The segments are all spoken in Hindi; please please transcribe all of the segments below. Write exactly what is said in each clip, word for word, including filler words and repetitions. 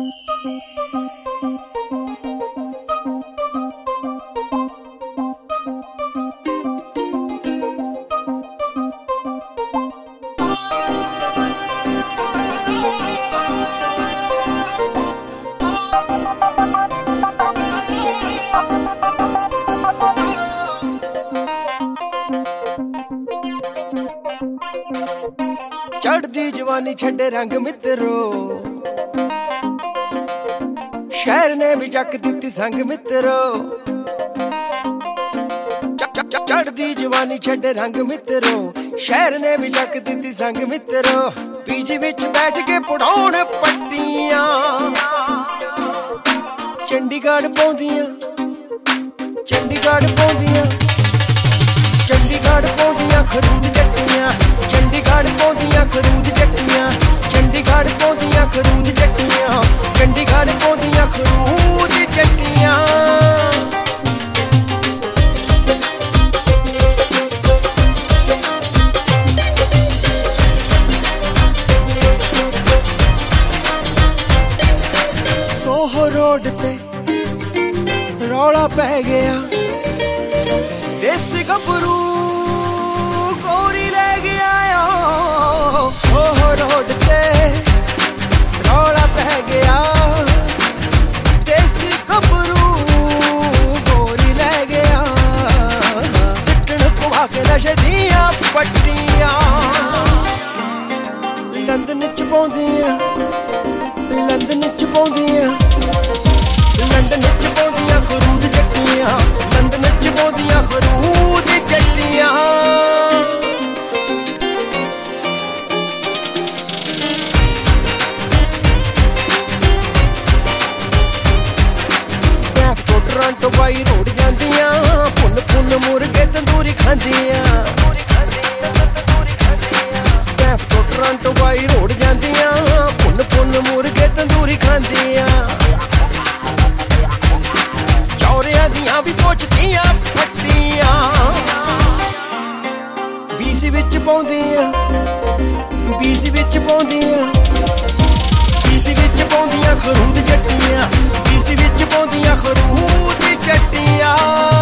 चढ़दी जवानी छड़े रंग मित्रो, शहर ने भी जक दी संग मित्रो। चढ़दी जवानी छड़े रंग मित्रो, शहर ने भी जक दी संग मित्रो। पीजी विच बैठ के पढ़ाउण पट्टियां, चंडीगढ़ पौंदियां चंडीगढ़ पौंदियां चंडीगढ़ पौंदियां खरूद जट्टियां, चंडीगढ़ पौंदियां खरूद जट्टियां, चंडीगढ़ पौंदियां खरूद जट्टियां, चंडीगढ़ पौंदियां खरूद जट्टियां। सोहो रोड ते रौला पै गया, देसी गभरू गोरी ले गया। सोहो रोड ते रौला पै गया, देसी गभरू गोरी ले गया। सिट्टण कुआ के नशे दियां पट्टियां, लंदन च पौंदियां लंदन च पौंदियां लंदन च पौंदियां खरूद जट्टियां, लंदन च पौंदियां खरूद जट्टियां। बैफ तो टोरंटो बाई रोड जांदियां, पुन पुन मुर्गे तंदूरी खांदियां। बैफ तो टोरंटो बाई रोड जांदियां, पुन पुन मुर्गे तंदूरी खांदियां। चौरियां दियां भी पोचदियां फट्टियां, बीसी विच पौंदियां बीसी विच पौंदियां बीसी विच पौंदियां खरूद जट्टियां, बीसी विच पौंदियां खरूद जट्टियां।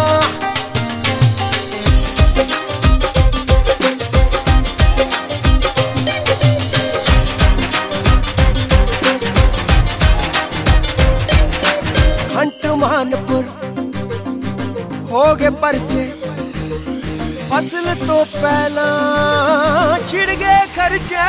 खंट मानपुर हो गए परचे, फसल तो पहला छिड़ गए खर्चे।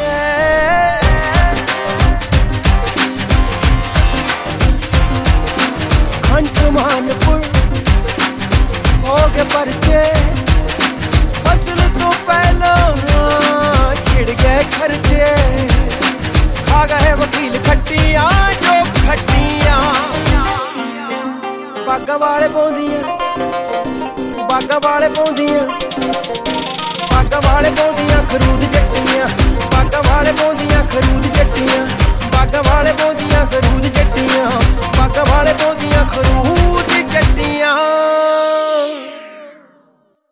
खंट मानपुर हो गए परचे, फसल तो पहला छिड़ गए खर्चे। खा गए वकील खट्टियां जो खट्टियां, बागा वाले पौंदियां बागा वाले पौंदियां बागा वाले पौंदियां खरूद जट्टियां, बागा वाले पौंदियां खरूद